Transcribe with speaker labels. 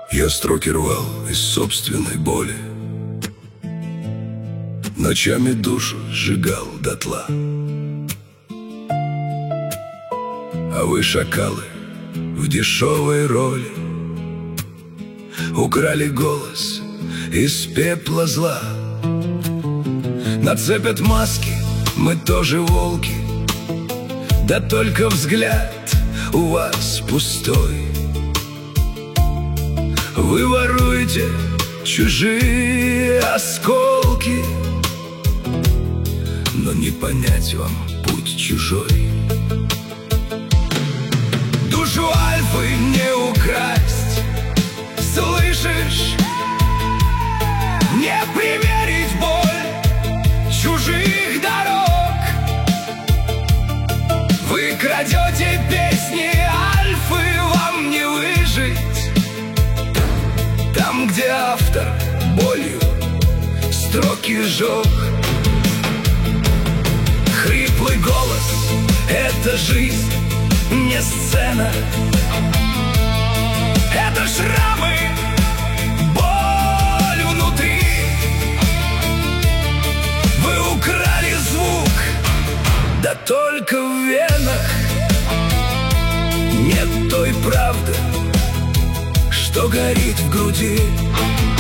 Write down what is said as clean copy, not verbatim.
Speaker 1: Я строки рвал из собственной боли, ночами душу сжигал дотла. А вы, шакалы, в дешевой роли украли голос из пепла зла. Нацепят маски, мы тоже волки, да только взгляд у вас пустой. Вы воруете чужие осколки, но не понять вам путь чужой. Душу Альфы не украсть, слышишь? Не примерить боль чужих дорог. Вы крадете песни Альфы, вам не выжить там, где автор болью строки сжег. Хриплый голос — это жизнь, не сцена. Это шрамы, боль внутри. Вы украли звук, да только в венах нет той правды, что горит в груди.